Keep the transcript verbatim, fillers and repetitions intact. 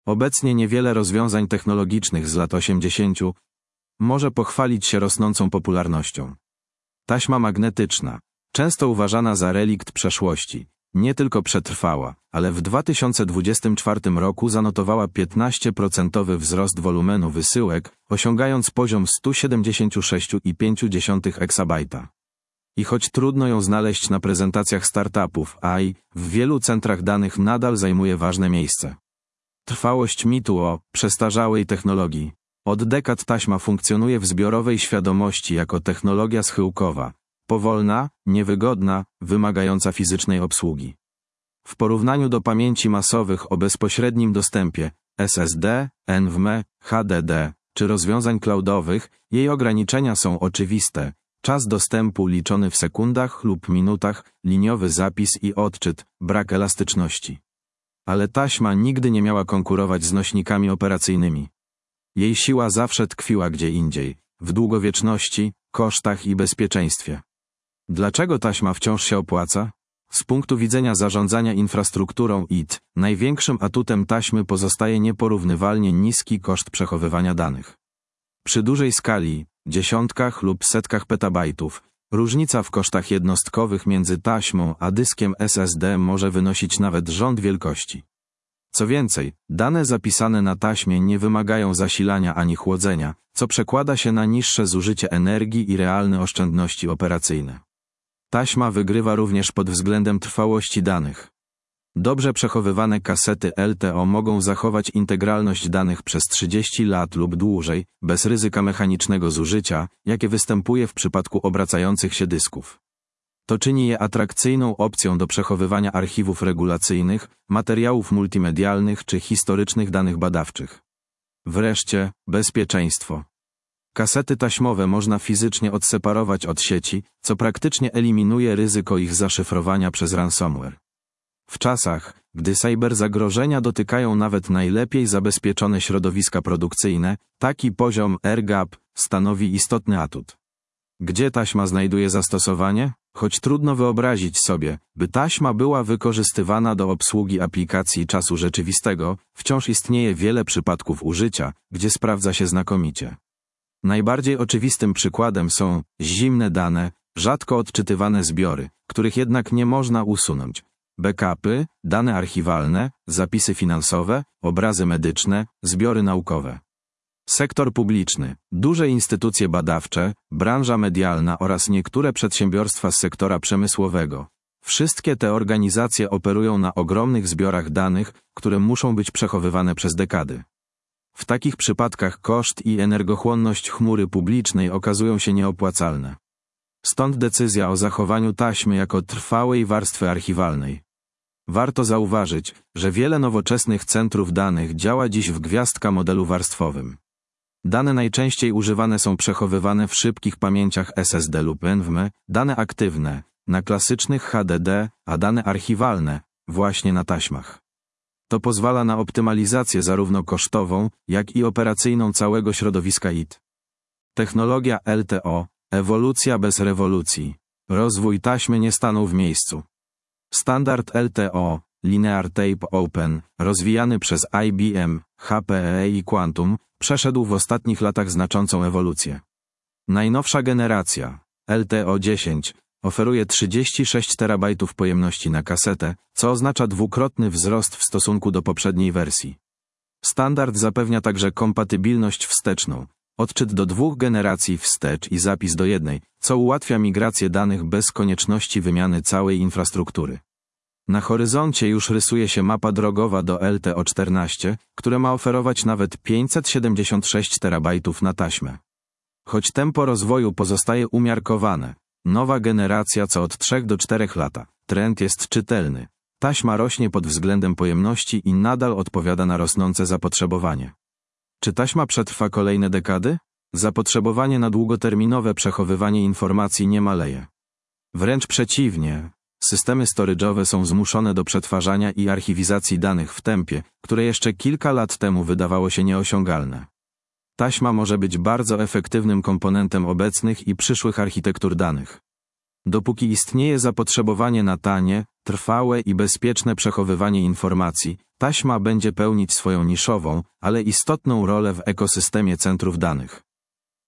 Obecnie niewiele rozwiązań technologicznych z lat osiemdziesięciu może pochwalić się rosnącą popularnością. Taśma magnetyczna, często uważana za relikt przeszłości, nie tylko przetrwała, ale w dwa tysiące dwudziestym czwartym roku zanotowała piętnaście procent wzrost wolumenu wysyłek, osiągając poziom sto siedemdziesiąt sześć przecinek pięć eksabajta. I choć trudno ją znaleźć na prezentacjach startupów, A I, w wielu centrach danych nadal zajmuje ważne miejsce. Trwałość mitu o przestarzałej technologii. Od dekad taśma funkcjonuje w zbiorowej świadomości jako technologia schyłkowa, powolna, niewygodna, wymagająca fizycznej obsługi. W porównaniu do pamięci masowych o bezpośrednim dostępie, S S D, N V M e, H D D, czy rozwiązań cloudowych, jej ograniczenia są oczywiste. Czas dostępu liczony w sekundach lub minutach, liniowy zapis i odczyt, brak elastyczności. Ale taśma nigdy nie miała konkurować z nośnikami operacyjnymi. Jej siła zawsze tkwiła gdzie indziej, w długowieczności, kosztach i bezpieczeństwie. Dlaczego taśma wciąż się opłaca? Z punktu widzenia zarządzania infrastrukturą I T, największym atutem taśmy pozostaje nieporównywalnie niski koszt przechowywania danych. Przy dużej skali, dziesiątkach lub setkach petabajtów, różnica w kosztach jednostkowych między taśmą a dyskiem S S D może wynosić nawet rząd wielkości. Co więcej, dane zapisane na taśmie nie wymagają zasilania ani chłodzenia, co przekłada się na niższe zużycie energii i realne oszczędności operacyjne. Taśma wygrywa również pod względem trwałości danych. Dobrze przechowywane kasety L T O mogą zachować integralność danych przez trzydzieści lat lub dłużej, bez ryzyka mechanicznego zużycia, jakie występuje w przypadku obracających się dysków. To czyni je atrakcyjną opcją do przechowywania archiwów regulacyjnych, materiałów multimedialnych czy historycznych danych badawczych. Wreszcie, bezpieczeństwo. Kasety taśmowe można fizycznie odseparować od sieci, co praktycznie eliminuje ryzyko ich zaszyfrowania przez ransomware. W czasach, gdy cyberzagrożenia dotykają nawet najlepiej zabezpieczone środowiska produkcyjne, taki poziom air gap stanowi istotny atut. Gdzie taśma znajduje zastosowanie? Choć trudno wyobrazić sobie, by taśma była wykorzystywana do obsługi aplikacji czasu rzeczywistego, wciąż istnieje wiele przypadków użycia, gdzie sprawdza się znakomicie. Najbardziej oczywistym przykładem są zimne dane, rzadko odczytywane zbiory, których jednak nie można usunąć. Backupy, dane archiwalne, zapisy finansowe, obrazy medyczne, zbiory naukowe. Sektor publiczny, duże instytucje badawcze, branża medialna oraz niektóre przedsiębiorstwa z sektora przemysłowego. Wszystkie te organizacje operują na ogromnych zbiorach danych, które muszą być przechowywane przez dekady. W takich przypadkach koszt i energochłonność chmury publicznej okazują się nieopłacalne. Stąd decyzja o zachowaniu taśmy jako trwałej warstwy archiwalnej. Warto zauważyć, że wiele nowoczesnych centrów danych działa dziś w gwiazdka modelu warstwowym. Dane najczęściej używane są przechowywane w szybkich pamięciach S S D lub N V M e, dane aktywne, na klasycznych H D D, a dane archiwalne, właśnie na taśmach. To pozwala na optymalizację zarówno kosztową, jak i operacyjną całego środowiska I T. Technologia L T O, ewolucja bez rewolucji. Rozwój taśmy nie stanął w miejscu. Standard L T O, Linear Tape Open, rozwijany przez I B M, H P E i Quantum, przeszedł w ostatnich latach znaczącą ewolucję. Najnowsza generacja, L T O dziesięć, oferuje trzydzieści sześć terabajtów pojemności na kasetę, co oznacza dwukrotny wzrost w stosunku do poprzedniej wersji. Standard zapewnia także kompatybilność wsteczną, odczyt do dwóch generacji wstecz i zapis do jednej, co ułatwia migrację danych bez konieczności wymiany całej infrastruktury. Na horyzoncie już rysuje się mapa drogowa do L T O czternaście, które ma oferować nawet pięćset siedemdziesiąt sześć terabajtów na taśmę. Choć tempo rozwoju pozostaje umiarkowane, nowa generacja co od trzech do czterech lata, trend jest czytelny. Taśma rośnie pod względem pojemności i nadal odpowiada na rosnące zapotrzebowanie. Czy taśma przetrwa kolejne dekady? Zapotrzebowanie na długoterminowe przechowywanie informacji nie maleje. Wręcz przeciwnie, systemy storage'owe są zmuszone do przetwarzania i archiwizacji danych w tempie, które jeszcze kilka lat temu wydawało się nieosiągalne. Taśma może być bardzo efektywnym komponentem obecnych i przyszłych architektur danych. Dopóki istnieje zapotrzebowanie na tanie, trwałe i bezpieczne przechowywanie informacji, taśma będzie pełnić swoją niszową, ale istotną rolę w ekosystemie centrów danych.